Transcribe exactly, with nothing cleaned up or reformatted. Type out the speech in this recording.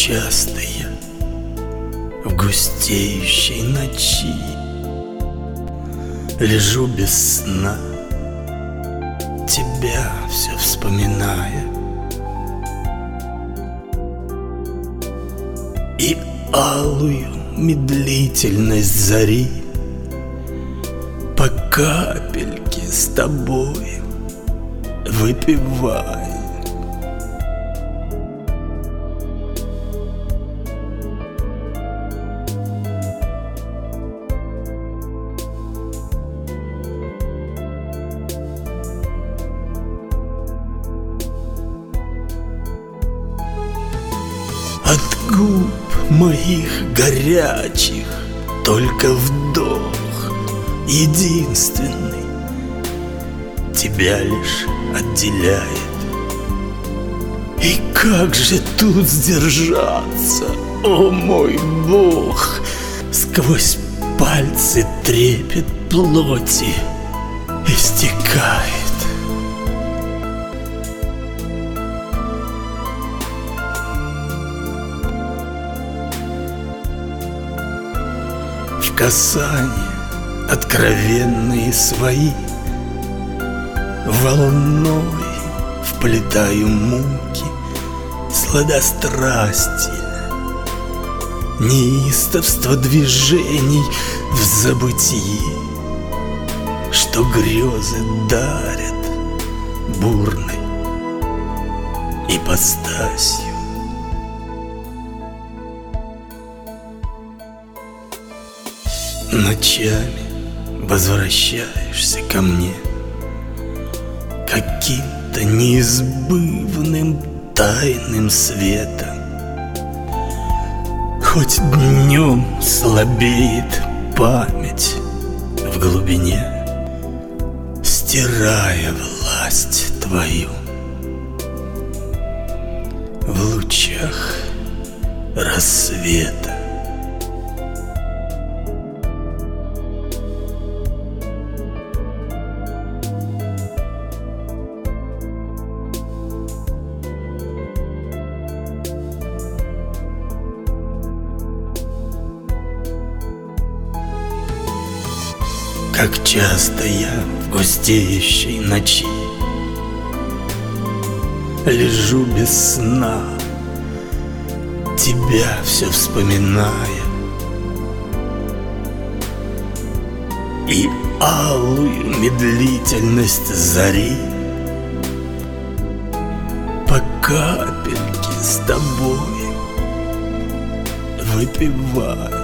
часто я в густеющей ночи лежу без сна, тебя все вспоминая, и алую медлительность зари по капельке с тобой выпивай. От губ моих горячих только вдох единственный тебя лишь отделяет. И как же тут сдержаться, о мой Бог? Сквозь пальцы трепет плоти истекает. В касанье откровенные свои волной вплетаю муки сладострастия, неистовство движений в забытии, что грезы дарят бурной ипостасью. Ночами возвращаешься ко мне каким-то неизбывным тайным светом. Хоть днем слабеет память в глубине, стирая власть твою в лучах рассвета. Как часто я в густеющей ночи лежу без сна, тебя все вспоминая, и алую медлительность зари по капельке с тобой выпиваю.